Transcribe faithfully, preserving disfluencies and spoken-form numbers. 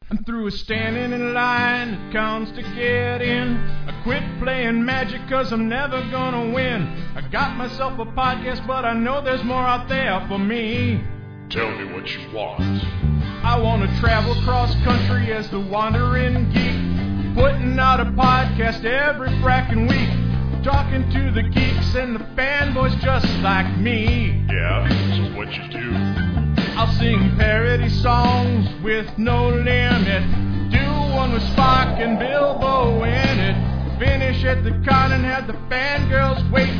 I'm through with standing in line, it counts to get in. I quit playing magic cause I'm never gonna win. I got myself a podcast, but I know there's more out there for me. Tell me what you want. I wanna travel cross country as the wandering geek, putting out a podcast every frackin' week, talking to the geeks and the fanboys just like me. Yeah, this is what you do. I'll sing parody songs with no limit, do one with Spock and Bilbo in it, finish at the con and have the fangirls wait